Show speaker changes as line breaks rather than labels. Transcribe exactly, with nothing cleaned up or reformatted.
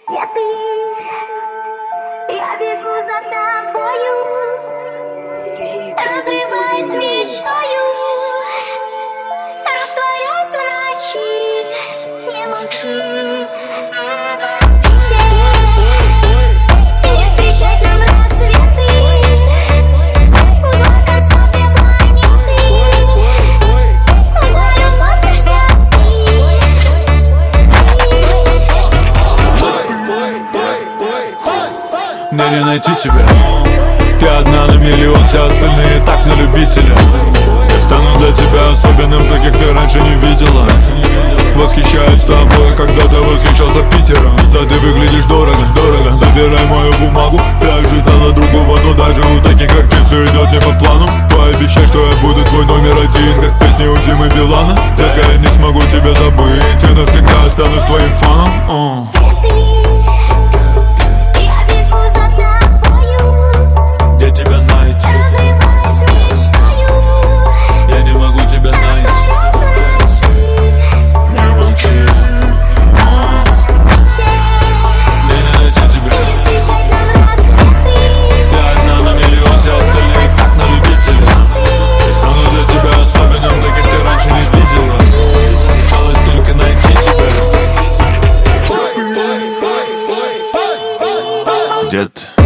Где ты? Я бегу за тобою, разрываясь мечтою, растворяюсь в ночи, не молчи. Не встречать нам рассветы, вдоль концов планеты, вдаль уносишься ты.
Мне не найти тебя. Ты одна на миллион, все остальные так на любителя. Я стану для тебя особенным, таких ты раньше не видела. Восхищаюсь тобой, когда ты восхищался Питером. Да ты выглядишь дорого, дорого. Забирай мою бумагу. Ты ожидала другого, но даже у таких как ты все идет не по плану. Пообещай, что я буду твой номер один, как в песне у Димы Билана. Только я не смогу тебя забыть, я навсегда останусь твоим фаном. uh. Где тебя найти? Я не могу тебя найти. Не молчи. Мне не найти тебя. Ты одна на миллион, все остальные так на любителя. Я стану для тебя особенным, таких ты раньше не видела. Осталось только найти тебя. Где ты?